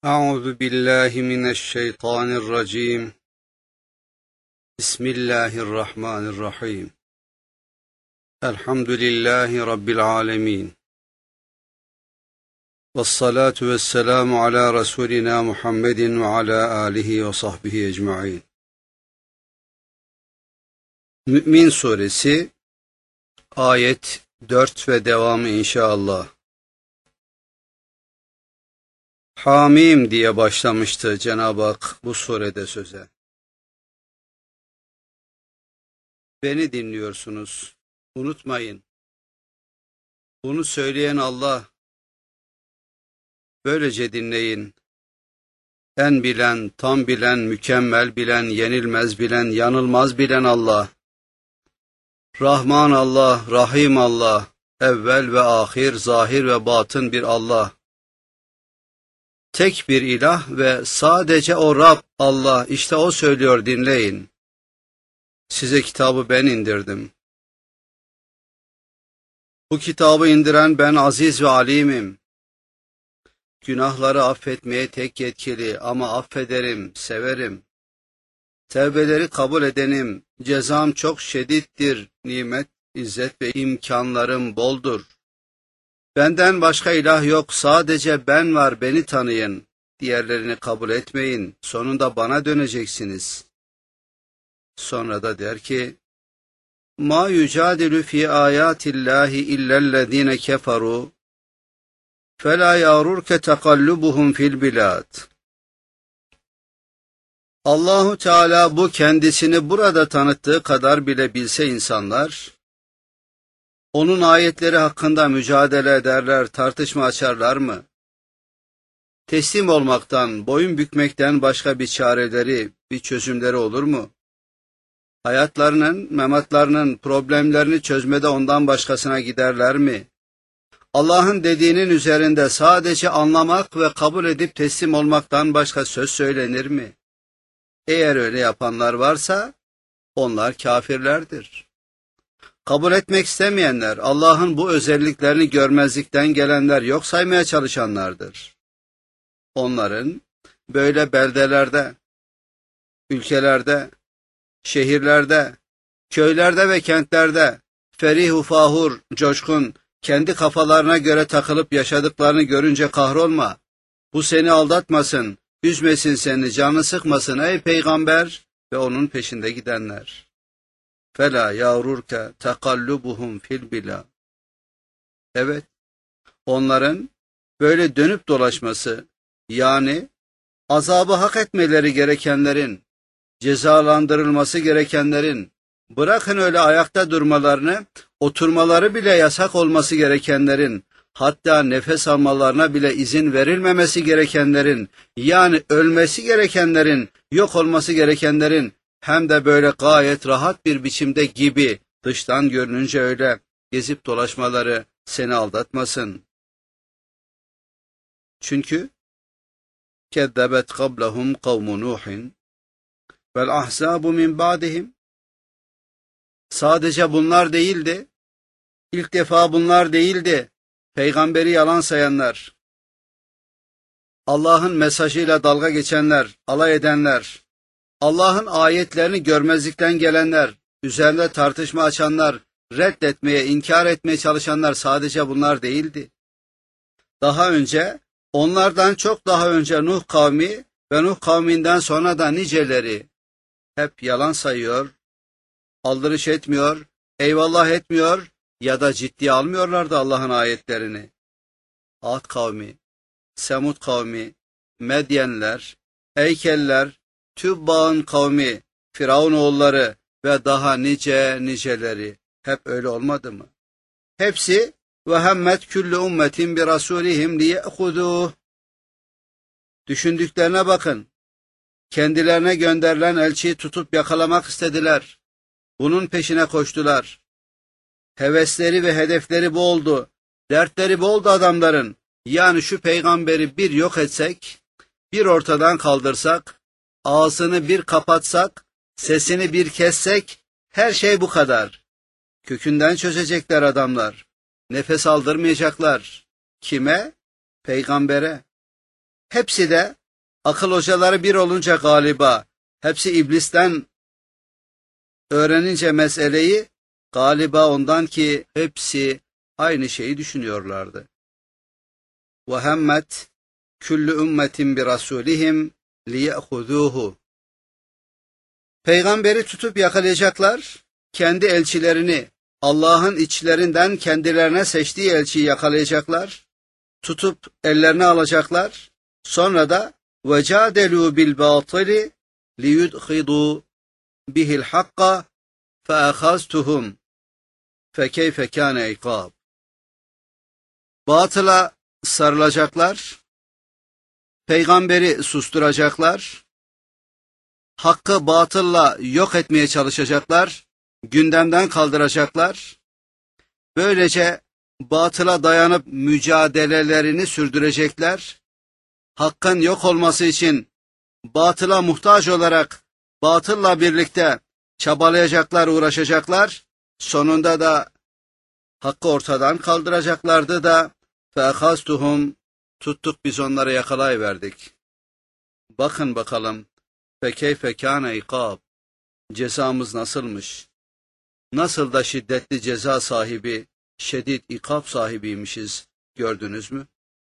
أعوذ بالله من الشيطان الرجيم. بسم الله الرحمن الرحيم. الحمد لله رب العالمين، والصلاة والسلام على رسولنا محمد وعلى آله وصحبه ecmaîn. Mü'min Suresi ayet 4 ve devamı inşallah. Hamim diye başlamıştı Cenab-ı Hak bu surede söze. Beni dinliyorsunuz. Unutmayın. Bunu söyleyen Allah. Böylece dinleyin. En bilen, tam bilen, mükemmel bilen, yenilmez bilen, yanılmaz bilen Allah. Rahman Allah, Rahim Allah, evvel ve ahir, zahir ve batın bir Allah. Tek bir ilah ve sadece o Rab Allah, işte o söylüyor, dinleyin. Size kitabı ben indirdim. Bu kitabı indiren ben aziz ve alimim. Günahları affetmeye tek yetkili ama affederim, severim. Tevbeleri kabul edenim, cezam çok şedittir, nimet, izzet ve imkanlarım boldur. Benden başka ilah yok, sadece ben var, beni tanıyın. Diğerlerini kabul etmeyin, sonunda bana döneceksiniz. Sonra da der ki, مَا يُجَادِلُ فِي آيَاتِ اللّٰهِ إِلَّا الَّذ۪ينَ كَفَرُوا فَلَا يَغْرُرْكَ تَقَلُّبُهُمْ فِي الْبِلَادِ. Allahu Teala bu kendisini burada tanıttığı kadar bile bilse insanlar, onun ayetleri hakkında mücadele ederler, tartışma açarlar mı? Teslim olmaktan, boyun bükmekten başka bir çareleri, bir çözümleri olur mu? Hayatlarının, mematlarının problemlerini çözmede ondan başkasına giderler mi? Allah'ın dediğinin üzerinde sadece anlamak ve kabul edip teslim olmaktan başka söz söylenir mi? Eğer öyle yapanlar varsa, onlar kafirlerdir. Kabul etmek istemeyenler, Allah'ın bu özelliklerini görmezlikten gelenler, yok saymaya çalışanlardır. Onların böyle beldelerde, ülkelerde, şehirlerde, köylerde ve kentlerde ferih-u fahur, coşkun, kendi kafalarına göre takılıp yaşadıklarını görünce kahrolma. Bu seni aldatmasın, üzmesin seni, canını sıkmasın ey peygamber ve onun peşinde gidenler. فَلَا يَغْرُرْكَ تَقَلُّبُهُمْ فِي الْبِلَادِ. Evet, onların böyle dönüp dolaşması, yani azabı hak etmeleri gerekenlerin, cezalandırılması gerekenlerin, bırakın öyle ayakta durmalarını, oturmaları bile yasak olması gerekenlerin, hatta nefes almalarına bile izin verilmemesi gerekenlerin, yani ölmesi gerekenlerin, yok olması gerekenlerin, hem de böyle gayet rahat bir biçimde gibi, dıştan görününce öyle gezip dolaşmaları seni aldatmasın. Çünkü كَذَّبَتْ قَبْلَهُمْ قَوْمُ نُوحٍ وَالْأَحْزَابُ مِنْ بَعْدِهِمْ. Sadece bunlar değildi, ilk defa bunlar değildi, peygamberi yalan sayanlar, Allah'ın mesajıyla dalga geçenler, alay edenler, Allah'ın ayetlerini görmezlikten gelenler, üzerinde tartışma açanlar, reddetmeye, inkar etmeye çalışanlar sadece bunlar değildi. Daha önce, onlardan çok daha önce Nuh kavmi ve Nuh kavminden sonra da niceleri hep yalan sayıyor, aldırış etmiyor, eyvallah etmiyor ya da ciddiye almıyorlardı Allah'ın ayetlerini. Ad kavmi, Semud kavmi, Medyenler, Eykeller, Tübba'ın kavmi, Firavun oğulları ve daha niceleri hep öyle olmadı mı? Hepsi ve hemmet küllü ummetin bi rasulihim liye'huduh. Düşündüklerine bakın. Kendilerine gönderilen elçiyi tutup yakalamak istediler. Bunun peşine koştular. Hevesleri ve hedefleri bu oldu. Dertleri bu oldu adamların. Yani şu peygamberi bir yok etsek, bir ortadan kaldırsak, ağzını bir kapatsak, sesini bir kessek, her şey bu kadar. Kökünden çözecekler adamlar. Nefes aldırmayacaklar. Kime? Peygambere. hepsi de akıl hocaları bir olunca galiba, hepsi iblisten öğrenince meseleyi, galiba ondan ki hepsi aynı şeyi düşünüyorlardı. وَهَمَّتْ كُلُّ اُمَّةٍ بِرَسُولِهِمْ لِيَأْخُذُوهُ. Peygamberi tutup yakalayacaklar, kendi elçilerini, Allah'ın içlerinden kendilerine seçtiği elçiyi yakalayacaklar, tutup ellerine alacaklar, sonra da وَجَادَلُوا بِالْبَاطِلِ لِيُدْخِضُوا بِهِ الْحَقَّ فَأَخَذْتُهُمْ فَكَيْفَ كَانَ عِقَابِ. Batıla sarılacaklar, peygamberi susturacaklar, hakkı batılla yok etmeye çalışacaklar, gündemden kaldıracaklar. Böylece batıla dayanıp mücadelelerini sürdürecekler. Hakkın yok olması için batıla muhtaç olarak batılla birlikte çabalayacaklar, uğraşacaklar. Sonunda da hakkı ortadan kaldıracaklardı da فَاَخَذْتُهُمْ, tuttuk biz onları yakalayıverdik. Bakın bakalım فَكَيْفَ كَانَ عِقَابِ, cezamız nasılmış? Nasıl da şiddetli ceza sahibi, şiddet ikab sahibiymişiz, gördünüz mü?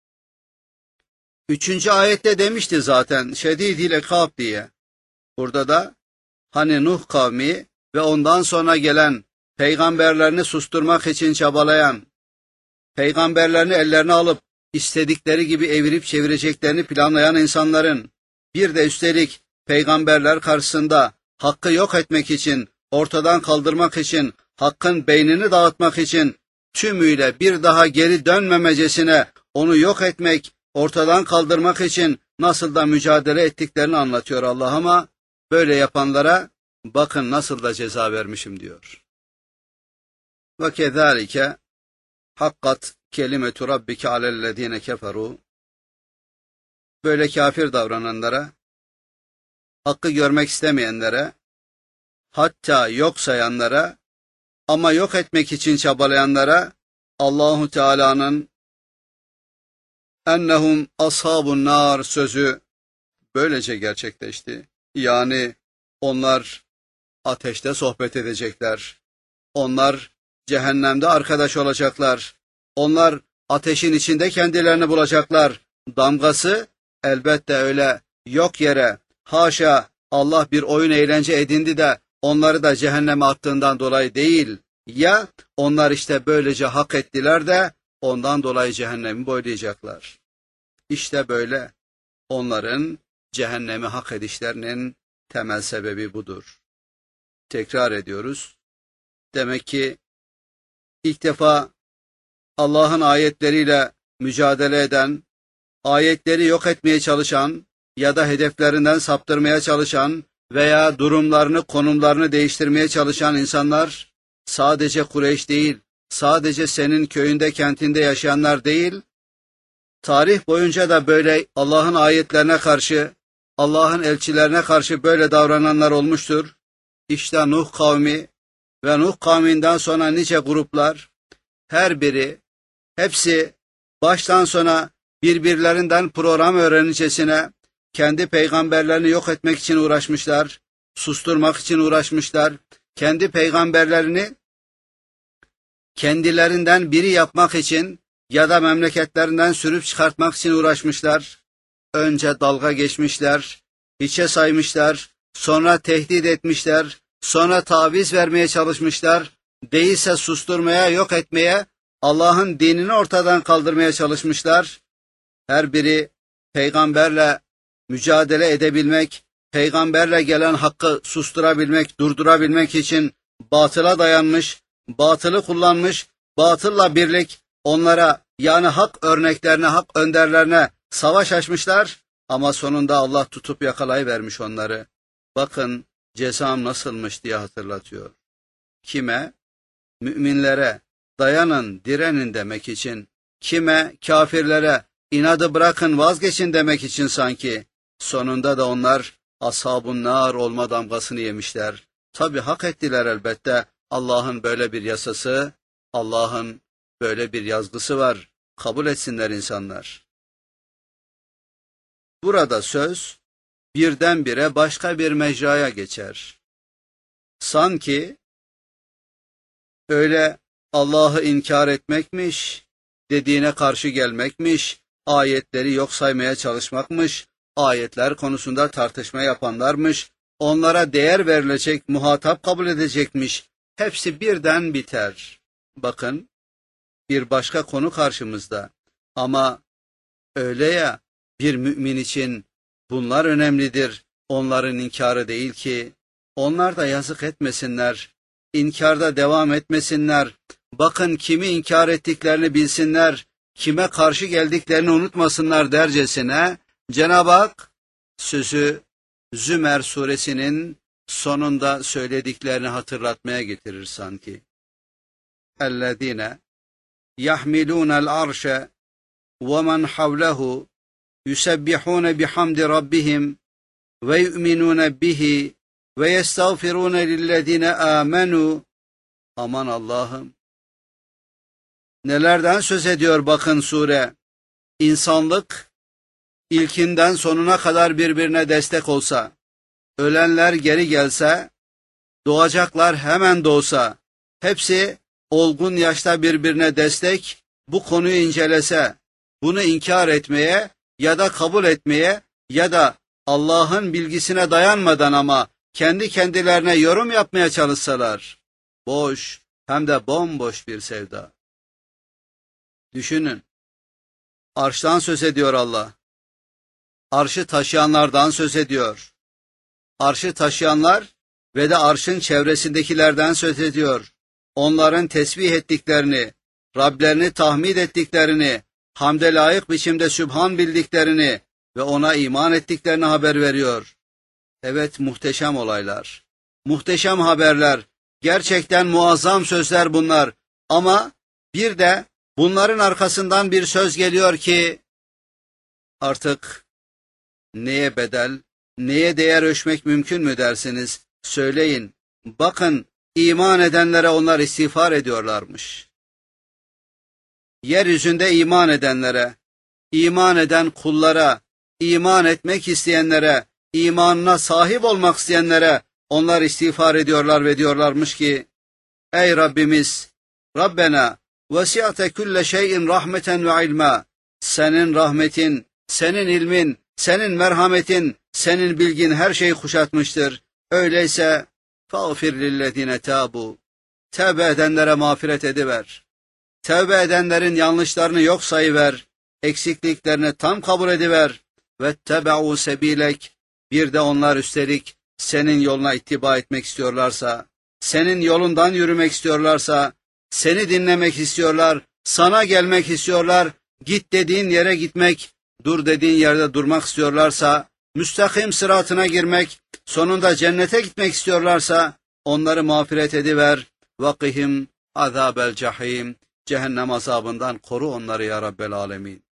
3. ayette demişti zaten şedid-i ikab diye. Burada da hani Nuh kavmi ve ondan sonra gelen peygamberlerini susturmak için çabalayan, peygamberlerini ellerine alıp istedikleri gibi evirip çevireceklerini planlayan insanların, bir de üstelik peygamberler karşısında hakkı yok etmek için, ortadan kaldırmak için, hakkın beynini dağıtmak için tümüyle bir daha geri dönmemecesine onu yok etmek, ortadan kaldırmak için nasıl da mücadele ettiklerini anlatıyor Allah, ama böyle yapanlara bakın nasıl da ceza vermişim diyor. Ve kezalike hakkat kelimetu rabbike alellezine keferu. Böyle kafir davrananlara, hakkı görmek istemeyenlere, hatta yok sayanlara ama yok etmek için çabalayanlara Allahu Teala'nın ennehum ashabun nar sözü böylece gerçekleşti. Yani onlar ateşte sohbet edecekler. Onlar cehennemde arkadaş olacaklar. Onlar ateşin içinde kendilerini bulacaklar. Damgası elbette öyle yok yere, haşa Allah bir oyun eğlence edindi de onları da cehenneme attığından dolayı değil. Ya onlar işte böylece hak ettiler de ondan dolayı cehennemi boylayacaklar. İşte böyle onların cehennemi hak edişlerinin temel sebebi budur. Tekrar ediyoruz. Demek ki ilk defa Allah'ın ayetleriyle mücadele eden, ayetleri yok etmeye çalışan ya da hedeflerinden saptırmaya çalışan veya durumlarını, konumlarını değiştirmeye çalışan insanlar sadece Kureyş değil, sadece senin köyünde, kentinde yaşayanlar değil, tarih boyunca da böyle Allah'ın ayetlerine karşı, Allah'ın elçilerine karşı böyle davrananlar olmuştur. İşte Nuh kavmi ve Nuh kavminden sonra nice gruplar, her biri, hepsi baştan sona birbirlerinden program öğrenicesine kendi peygamberlerini yok etmek için uğraşmışlar, susturmak için uğraşmışlar, kendi peygamberlerini kendilerinden biri yapmak için ya da memleketlerinden sürüp çıkartmak için uğraşmışlar. Önce dalga geçmişler, hiçe saymışlar, sonra tehdit etmişler, sonra taviz vermeye çalışmışlar, değilse susturmaya, yok etmeye, Allah'ın dinini ortadan kaldırmaya çalışmışlar. Her biri peygamberle mücadele edebilmek, peygamberle gelen hakkı susturabilmek, durdurabilmek için batıla dayanmış, batılı kullanmış, batılla birlik onlara, yani hak örneklerine, hak önderlerine savaş açmışlar ama sonunda Allah tutup yakalayıvermiş onları. Bakın cezam nasılmış diye hatırlatıyor. Kime? Müminlere dayanın, direnin demek için. Kime? Kafirlere inadı bırakın, vazgeçin demek için sanki. Sonunda da onlar ashab-ın nar olma damgasını yemişler. Tabi hak ettiler elbette. Allah'ın böyle bir yasası, Allah'ın böyle bir yazgısı var. Kabul etsinler insanlar. Burada söz birdenbire başka bir mecraya geçer. Sanki öyle Allah'ı inkar etmekmiş, dediğine karşı gelmekmiş, ayetleri yok saymaya çalışmakmış, ayetler konusunda tartışma yapanlarmış, onlara değer verilecek, muhatap kabul edecekmiş, hepsi birden biter. Bakın, bir başka konu karşımızda. Ama öyle ya, bir mümin için bunlar önemlidir, onların inkarı değil ki. Onlar da yazık etmesinler, inkarda devam etmesinler. Bakın kimi inkar ettiklerini bilsinler, kime karşı geldiklerini unutmasınlar dercesine Cenab-ı Hak sözü Zümer suresinin sonunda söylediklerini hatırlatmaya getirir sanki. اَلَّذ۪ينَ يَحْمِلُونَ الْعَرْشَ وَمَنْ حَوْلَهُ يُسَبِّحُونَ بِحَمْدِ رَبِّهِمْ وَيُؤْمِنُونَ بِهِ وَيَسْتَغْفِرُونَ لِلَّذ۪ينَ آمَنُوا. Aman Allah'ım! Nelerden söz ediyor bakın sure. İnsanlık ilkinden sonuna kadar birbirine destek olsa, ölenler geri gelse, doğacaklar hemen doğsa, hepsi olgun yaşta birbirine destek, bu konuyu incelese, bunu inkar etmeye ya da kabul etmeye ya da Allah'ın bilgisine dayanmadan ama kendi kendilerine yorum yapmaya çalışsalar, boş hem de bomboş bir sevda. Düşünün, arştan söz ediyor Allah, arşı taşıyanlardan söz ediyor, arşı taşıyanlar ve de arşın çevresindekilerden söz ediyor. Onların tesbih ettiklerini, Rablerini tahmid ettiklerini, hamde layık biçimde sübhan bildiklerini ve ona iman ettiklerini haber veriyor. Evet, muhteşem olaylar, muhteşem haberler, gerçekten muazzam sözler bunlar. Ama bir de bunların arkasından bir söz geliyor ki, artık neye bedel, neye değer ölçmek mümkün mü dersiniz? Söyleyin, bakın iman edenlere onlar istiğfar ediyorlarmış. Yeryüzünde iman edenlere, iman eden kullara, iman etmek isteyenlere, imanına sahip olmak isteyenlere onlar istiğfar ediyorlar ve diyorlarmış ki, ey Rabbimiz, Rabbena vesi'te külle şeyin rahmeten ve ilma. Senin rahmetin, senin ilmin, senin merhametin, senin bilgin her şeyi kuşatmıştır. Öyleyse فَغْفِرْ لِلَّذ۪ينَ تَابُوا. Tevbe edenlere mağfiret ediver. Tevbe edenlerin yanlışlarını yok sayıver. Eksikliklerini tam kabul ediver. وَاتَّبَعُوا سَب۪يلَكَ. Bir de onlar üstelik senin yoluna ittiba etmek istiyorlarsa, senin yolundan yürümek istiyorlarsa, seni dinlemek istiyorlar, sana gelmek istiyorlar, git dediğin yere gitmek, dur dediğin yerde durmak istiyorlarsa, müstakim sıratına girmek, sonunda cennete gitmek istiyorlarsa, onları mağfiret ediver. وَقِهِمْ عَذَابَ الْجَحِيمِ. Cehennem azabından koru onları ya Rabbel Alemin.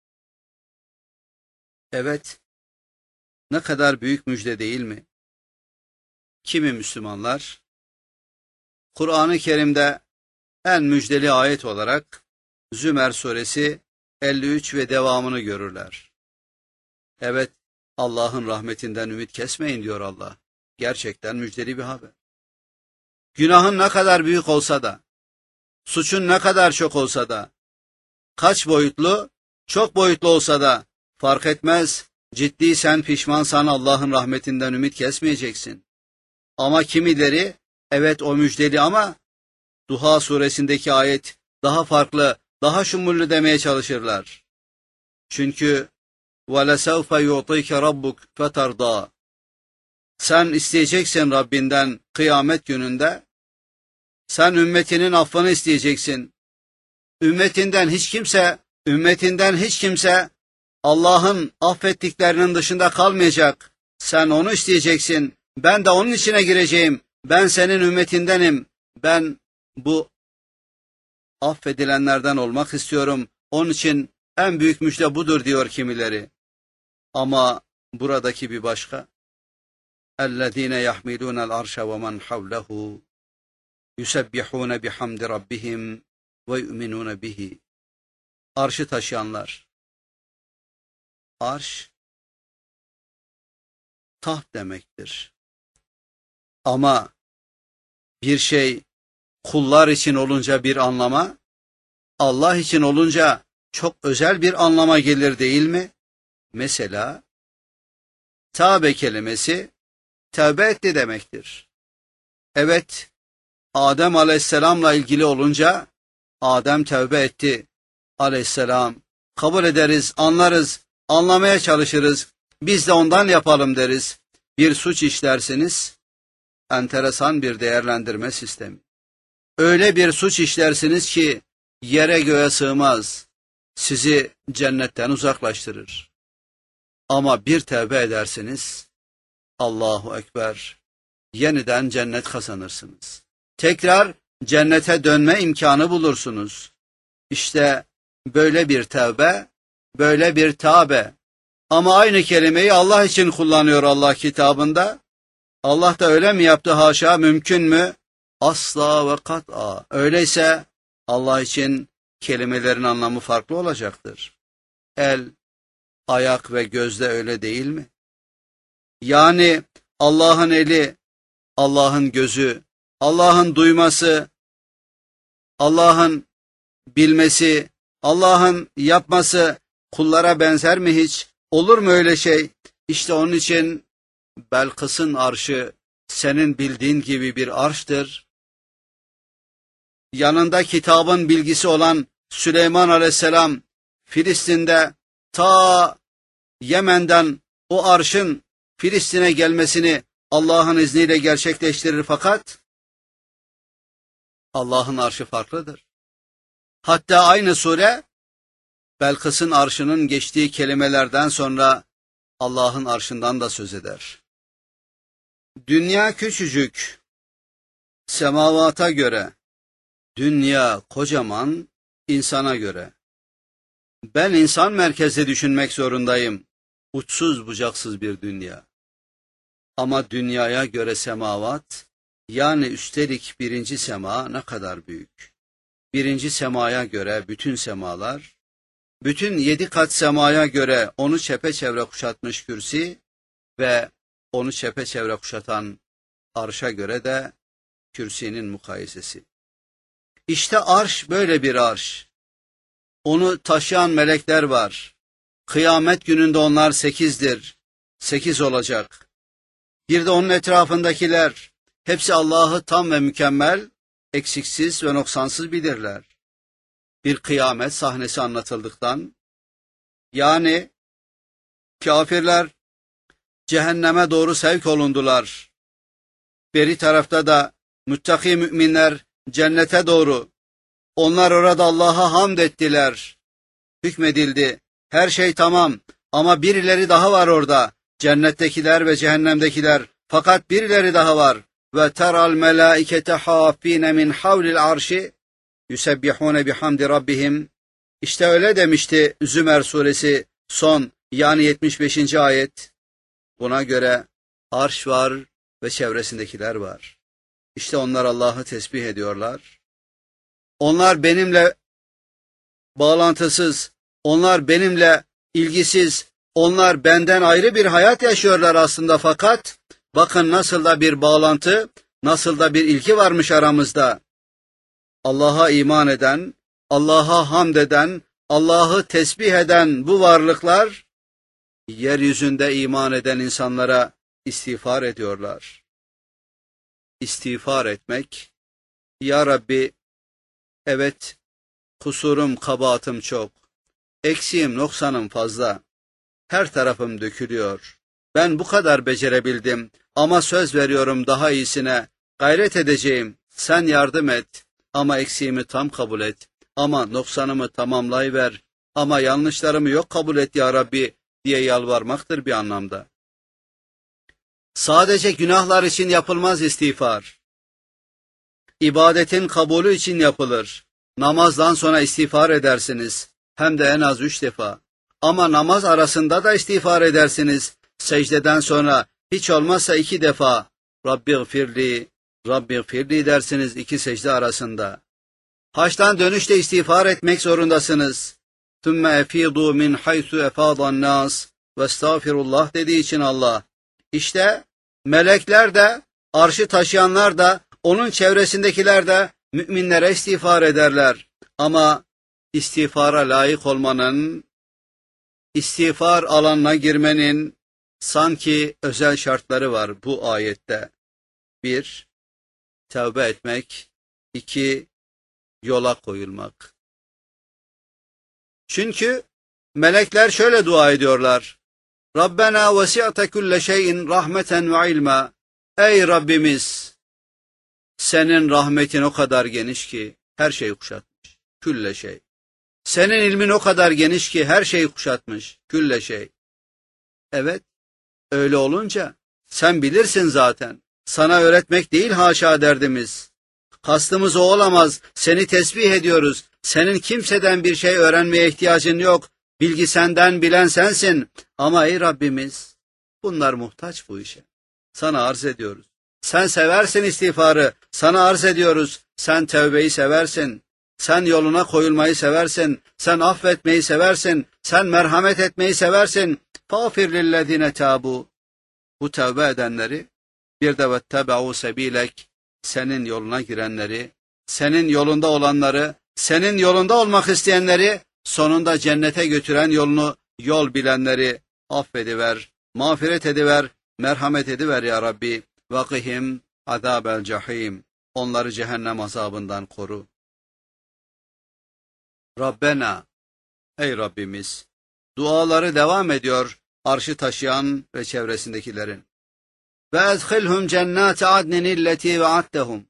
Evet, ne kadar büyük müjde değil mi? Kimi Müslümanlar, Kur'an-ı Kerim'de en müjdeli ayet olarak Zümer suresi 53 ve devamını görürler. Evet, Allah'ın rahmetinden ümit kesmeyin diyor Allah. Gerçekten müjdeli bir haber. Günahın ne kadar büyük olsa da, suçun ne kadar çok olsa da, kaç boyutlu, çok boyutlu olsa da fark etmez, ciddiysen, pişmansan Allah'ın rahmetinden ümit kesmeyeceksin. Ama kimileri, evet o müjdeli ama Duha suresindeki ayet daha farklı, daha şumullü demeye çalışırlar. Çünkü وَلَسَوْفَ يُعْطِيكَ رَبُّكَ فَتَرْضَى. Sen isteyeceksin Rabbinden kıyamet gününde, sen ümmetinin affını isteyeceksin. Ümmetinden hiç kimse Allah'ın affettiklerinin dışında kalmayacak. Sen onu isteyeceksin. Ben de onun içine gireceğim. Ben senin ümmetindenim. Ben bu affedilenlerden olmak istiyorum. Onun için en büyük müjde budur diyor kimileri. Ama buradaki bir başka. اَلَّذ۪ينَ يَحْمِلُونَ الْعَرْشَ وَمَنْ حَوْلَهُ يُسَبِّحُونَ بِحَمْدِ رَبِّهِمْ وَيُؤْمِنُونَ بِهِ. Arşı taşıyanlar. Arş, taht demektir. Ama bir şey kullar için olunca bir anlama, Allah için olunca çok özel bir anlama gelir değil mi? Mesela tövbe kelimesi tövbe etti demektir. Evet, Adem Aleyhisselam'la ilgili olunca Adem tövbe etti Aleyhisselam. Kabul ederiz, anlarız, anlamaya çalışırız. Biz de ondan yapalım deriz. Bir suç işlersiniz, enteresan bir değerlendirme sistemi. Öyle bir suç işlersiniz ki yere göğe sığmaz. Sizi cennetten uzaklaştırır. Ama bir tevbe edersiniz, Allahu Ekber, yeniden cennet kazanırsınız. Tekrar cennete dönme imkanı bulursunuz. İşte böyle bir tevbe, böyle bir tövbe. Ama aynı kelimeyi Allah için kullanıyor Allah kitabında. Allah da öyle mi yaptı haşa, mümkün mü? Asla ve kat'a. Öyleyse Allah için kelimelerin anlamı farklı olacaktır. El, ayak ve gözde öyle değil mi? Yani Allah'ın eli, Allah'ın gözü, Allah'ın duyması, Allah'ın bilmesi, Allah'ın yapması kullara benzer mi hiç? Olur mu öyle şey? İşte onun için Belkıs'ın arşı senin bildiğin gibi bir arştır. Yanında kitabın bilgisi olan Süleyman Aleyhisselam Filistin'de ta Yemen'den o arşın Filistin'e gelmesini Allah'ın izniyle gerçekleştirir, fakat Allah'ın arşı farklıdır. Hatta aynı sure Belkıs'ın arşının geçtiği kelimelerden sonra Allah'ın arşından da söz eder. Dünya küçücük, semavata göre, dünya kocaman, insana göre. Ben insan merkezli düşünmek zorundayım, uçsuz bucaksız bir dünya. Ama dünyaya göre semavat, yani üstelik birinci sema ne kadar büyük. Birinci semaya göre bütün semalar, bütün 7 kat semaya göre onu çepeçevre kuşatmış kürsi ve onu çepeçevre kuşatan arşa göre de kürsinin mukayesesi. İşte arş böyle bir arş. Onu taşıyan melekler var. Kıyamet gününde onlar 8'dir. 8 olacak. Bir de onun etrafındakiler, hepsi Allah'ı tam ve mükemmel, eksiksiz ve noksansız bilirler. Bir kıyamet sahnesi anlatıldıktan, yani kafirler cehenneme doğru sevk olundular. Beri tarafta da müttaki müminler cennete doğru. Onlar orada Allah'a hamd ettiler. Hükmedildi. Her şey tamam ama birileri daha var orada. Cennettekiler ve cehennemdekiler. Fakat birileri daha var. Ve teral melaikete hafine min havlil arşi yusebbihune bihamdi rabbihim. İşte öyle demişti Zümer suresi son, yani 75. ayet. Buna göre arş var ve çevresindekiler var. İşte onlar Allah'ı tesbih ediyorlar. Onlar benimle bağlantısız, onlar benimle ilgisiz, onlar benden ayrı bir hayat yaşıyorlar aslında, fakat bakın nasıl da bir bağlantı, nasıl da bir ilgi varmış aramızda. Allah'a iman eden, Allah'a hamd eden, Allah'ı tesbih eden bu varlıklar, yeryüzünde iman eden insanlara istiğfar ediyorlar. İstiğfar etmek, Ya Rabbi, evet, kusurum, kabahatım çok, eksiğim, noksanım fazla, her tarafım dökülüyor. Ben bu kadar becerebildim ama söz veriyorum daha iyisine, gayret edeceğim, sen yardım et ama eksiğimi tam kabul et, ama noksanımı tamamlayıver, ama yanlışlarımı yok kabul et ya Rabbi diye yalvarmaktır bir anlamda. Sadece günahlar için yapılmaz istiğfar. İbadetin kabulü için yapılır. Namazdan sonra istiğfar edersiniz, hem de en az 3 defa. Ama namaz arasında da istiğfar edersiniz. Secdeden sonra hiç olmazsa 2 defa. Rabbiğfirli, Rabbiğfirli dersiniz 2 secde arasında. Haçtan dönüşte istiğfar etmek zorundasınız. Tümme efîdû min haythu efâdan nâs ve estağfirullah dediği için Allah, İşte melekler de, arşı taşıyanlar da, onun çevresindekiler de müminlere istiğfar ederler. Ama istiğfara layık olmanın, istiğfar alanına girmenin sanki özel şartları var bu ayette. 1. Tevbe etmek. 2. Yola koyulmak. Çünkü melekler şöyle dua ediyorlar. Rabbena vesi'te kulle şeyin rahmeten ve ilma. Ey Rabbimiz! Senin rahmetin o kadar geniş ki her şeyi kuşatmış. Külle şey. Senin ilmin o kadar geniş ki her şeyi kuşatmış. Külle şey. Evet, öyle olunca sen bilirsin zaten. Sana öğretmek değil haşa derdimiz. Kastımız o olamaz. Seni tesbih ediyoruz. Senin kimseden bir şey öğrenmeye ihtiyacın yok. Bilgi senden, bilen sensin. Ama ey Rabbimiz, bunlar muhtaç bu işe. Sana arz ediyoruz. Sen seversin istiğfarı. Sana arz ediyoruz. Sen tevbeyi seversin. Sen yoluna koyulmayı seversin. Sen affetmeyi seversin. Sen merhamet etmeyi seversin. Fâfir lillezine tâbû. Bu tevbe edenleri, bir de vettebe'û sebilek, senin yoluna girenleri, senin yolunda olanları, senin yolunda olmak isteyenleri, sonunda cennete götüren yolunu, yol bilenleri affediver, mağfiret ediver, merhamet ediver ya Rabbi. Vakihim azâbel cahîm. Onları cehennem azabından koru. Rabbena, ey Rabbimiz, duaları devam ediyor arşı taşıyan ve çevresindekilerin. Ve edhilhum cennâte adnin illeti ve'attehum.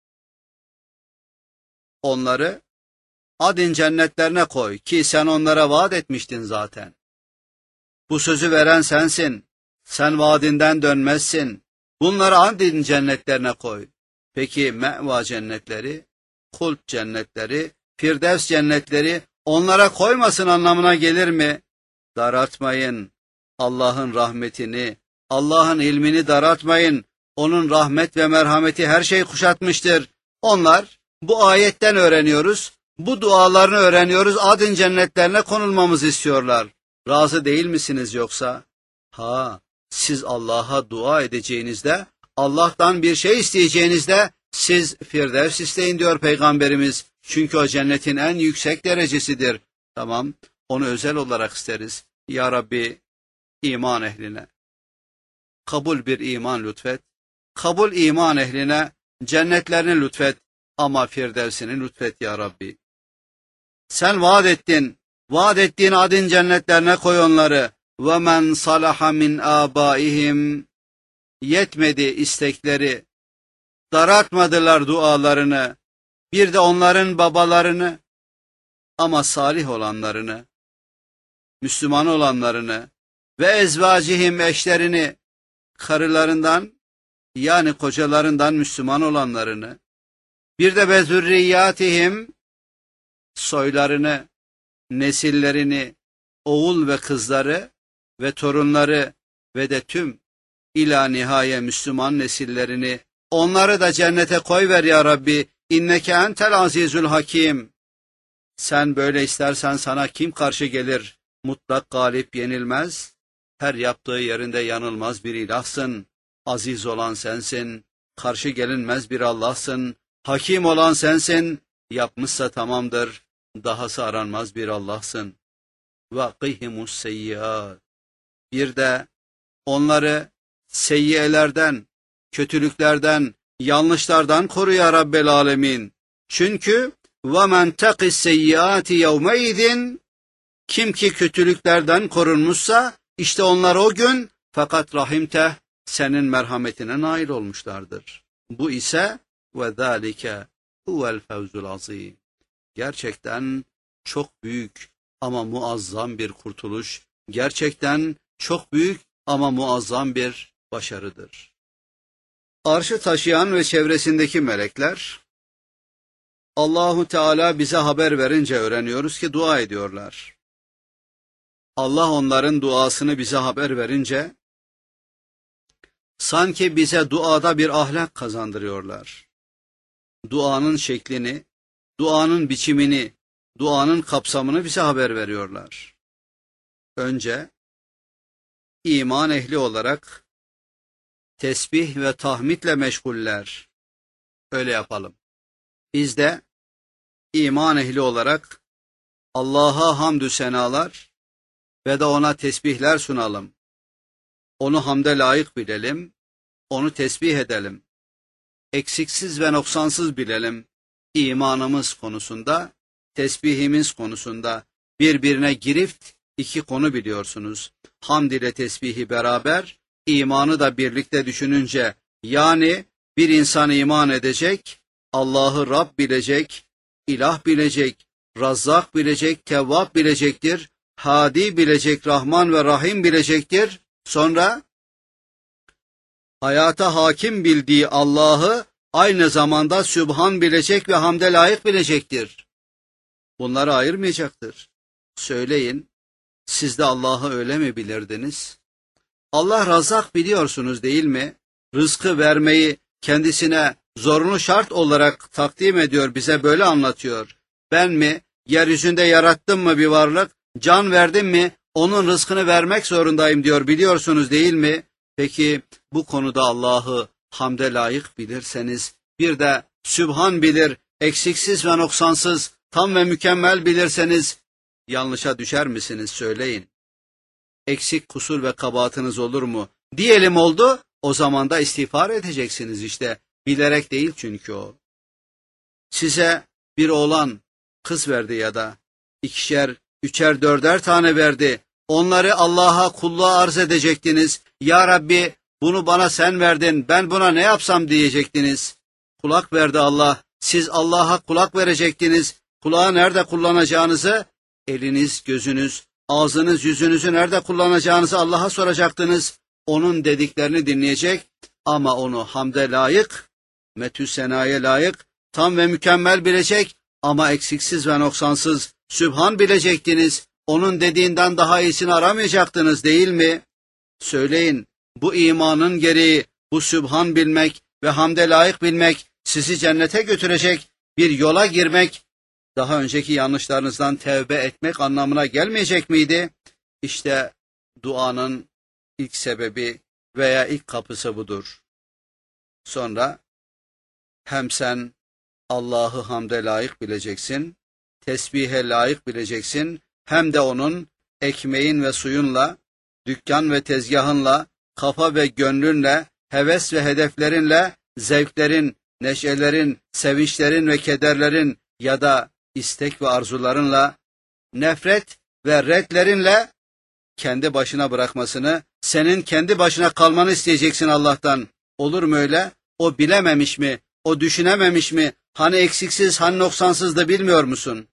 Onları adin cennetlerine koy ki sen onlara vaat etmiştin zaten. Bu sözü veren sensin. Sen vaadinden dönmezsin. Bunları adin cennetlerine koy. Peki me'va cennetleri, hult cennetleri, firdevs cennetleri onlara koymasın anlamına gelir mi? Daraltmayın Allah'ın rahmetini, Allah'ın ilmini daraltmayın. Onun rahmet ve merhameti her şeyi kuşatmıştır. Onlar bu ayetten öğreniyoruz, bu dualarını öğreniyoruz, adın cennetlerine konulmamızı istiyorlar. Razı değil misiniz yoksa? Siz Allah'a dua edeceğinizde, Allah'tan bir şey isteyeceğinizde siz firdevs isteyin diyor Peygamberimiz. Çünkü o cennetin en yüksek derecesidir. Tamam, onu özel olarak isteriz. Ya Rabbi, iman ehline kabul bir iman lütfet. Kabul iman ehline cennetlerini lütfet ama firdevsini lütfet ya Rabbi. Sen vaat ettin. Vaat ettiğin adın cennetlerine koy onları. وَمَنْ صَلَحَ مِنْ آبَائِهِمْ. Yetmedi istekleri. Daraltmadılar dualarını. Bir de onların babalarını ama salih olanlarını, Müslüman olanlarını ve ezvacihim eşlerini, karılarından yani kocalarından Müslüman olanlarını, bir de ve zürriyatihim soylarını, nesillerini, oğul ve kızları ve torunları ve de tüm ila nihaye Müslüman nesillerini onları da cennete koyver ya Rabbi. İnneke entel azizül hakim. Sen böyle istersen sana kim karşı gelir? Mutlak galip yenilmez. Her yaptığı yerinde yanılmaz bir ilahsın. Aziz olan sensin. Karşı gelinmez bir Allah'sın. Hakim olan sensin. Yapmışsa tamamdır. Dahası aranmaz bir Allah'sın. وَقِهِمُ seyyiat. Bir de onları seyyiyelerden, kötülüklerden, yanlışlardan koru ya Rabbel Alemin. Çünkü وَمَنْ تَقِ السَّيِّئَاتِ يَوْمَئِذٍ. Kim ki kötülüklerden korunmuşsa işte onlar o gün fakat rahimte senin merhametine nail olmuşlardır. Bu ise وَذَٰلِكَ هُوَ الْفَوْزُ الْعَظِيمُ. Gerçekten çok büyük ama muazzam bir kurtuluş. Gerçekten çok büyük ama muazzam bir başarıdır. Arşı taşıyan ve çevresindeki melekler, Allahu Teala bize haber verince öğreniyoruz ki dua ediyorlar. Allah onların duasını bize haber verince, sanki bize duada bir ahlak kazandırıyorlar. Duanın şeklini, duanın biçimini, duanın kapsamını bize haber veriyorlar. Önce, iman ehli olarak tesbih ve tahmidle meşguller. Öyle yapalım. Biz de iman ehli olarak Allah'a hamdü senalar ve de ona tesbihler sunalım. Onu hamde layık bilelim, onu tesbih edelim. Eksiksiz ve noksansız bilelim. İmanımız konusunda, tesbihimiz konusunda birbirine girift iki konu biliyorsunuz. Hamd ile tesbihi beraber, imanı da birlikte düşününce, yani bir insan iman edecek, Allah'ı Rab bilecek, ilah bilecek, Razzak bilecek, Tevvab bilecektir, Hadi bilecek, Rahman ve Rahim bilecektir. Sonra hayata hakim bildiği Allah'ı aynı zamanda Sübhan bilecek ve hamde layık bilecektir. Bunları ayırmayacaktır. Söyleyin, siz de Allah'ı öyle mi bilirdiniz? Allah Razzak biliyorsunuz değil mi? Rızkı vermeyi kendisine zorunlu şart olarak takdim ediyor, bize böyle anlatıyor. Ben mi, yeryüzünde yarattım mı bir varlık, can verdim mi, onun rızkını vermek zorundayım diyor, biliyorsunuz değil mi? Peki bu konuda Allah'ı hamde layık bilirseniz, bir de Sübhan bilir, eksiksiz ve noksansız, tam ve mükemmel bilirseniz, yanlışa düşer misiniz söyleyin? Eksik, kusur ve kabahatınız olur mu? Diyelim oldu, o zaman da istiğfar edeceksiniz işte. Bilerek değil çünkü o. Size bir oğlan, kız verdi ya da ikişer, üçer, dörder tane verdi. Onları Allah'a kulluğa arz edecektiniz. Ya Rabbi, bunu bana sen verdin, ben buna ne yapsam diyecektiniz. Kulak verdi Allah, siz Allah'a kulak verecektiniz. Kulağı nerede kullanacağınızı, eliniz, gözünüz, ağzınız, yüzünüzü nerede kullanacağınızı Allah'a soracaktınız. Onun dediklerini dinleyecek ama onu hamde layık, metü senaya layık, tam ve mükemmel bilecek ama eksiksiz ve noksansız, Sübhan bilecektiniz. Onun dediğinden daha iyisini aramayacaktınız değil mi? Söyleyin, bu imanın gereği, bu Sübhan bilmek ve hamde layık bilmek sizi cennete götürecek bir yola girmek, daha önceki yanlışlarınızdan tevbe etmek anlamına gelmeyecek miydi? İşte duanın ilk sebebi veya ilk kapısı budur. Sonra hem sen Allah'ı hamde layık bileceksin, tesbihe layık bileceksin, hem de onun ekmeğin ve suyunla, dükkan ve tezgahınla, kafa ve gönlünle, heves ve hedeflerinle, zevklerin, neşelerin, sevinçlerin ve kederlerin ya da istek ve arzularınla, nefret ve redlerinle kendi başına bırakmasını, senin kendi başına kalmanı isteyeceksin Allah'tan. Olur mu öyle? O bilememiş mi? O düşünememiş mi? Hani eksiksiz, hani noksansız da bilmiyor musun?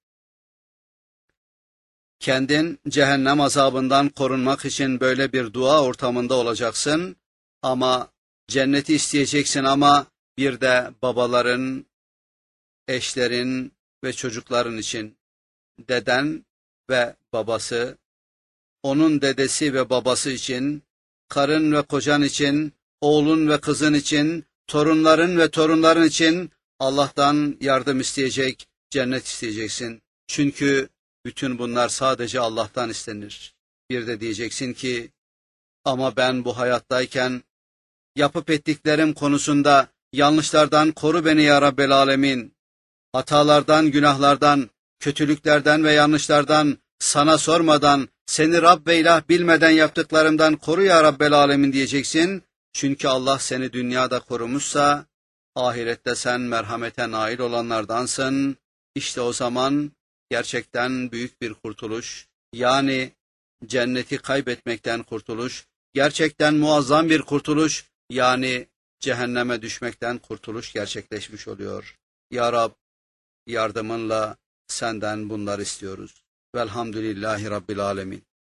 Kendin cehennem azabından korunmak için böyle bir dua ortamında olacaksın ama cenneti isteyeceksin ama bir de babaların, eşlerin ve çocukların için, deden ve babası, onun dedesi ve babası için, karın ve kocan için, oğlun ve kızın için, torunların ve torunların için Allah'tan yardım isteyecek, cennet isteyeceksin. Çünkü bütün bunlar sadece Allah'tan istenir. Bir de diyeceksin ki, ama ben bu hayattayken yapıp ettiklerim konusunda yanlışlardan koru beni ya Rabbel Alemin. Hatalardan, günahlardan, kötülüklerden ve yanlışlardan sana sormadan, seni Rab ve ilah bilmeden yaptıklarımdan koru ya Rabbel Alemin diyeceksin. Çünkü Allah seni dünyada korumuşsa, ahirette sen merhamete nail olanlardansın. İşte o zaman gerçekten büyük bir kurtuluş, yani cenneti kaybetmekten kurtuluş, gerçekten muazzam bir kurtuluş, yani cehenneme düşmekten kurtuluş gerçekleşmiş oluyor. Ya Rab, yardımınla senden bunlar istiyoruz. Velhamdülillahi Rabbil Alemin.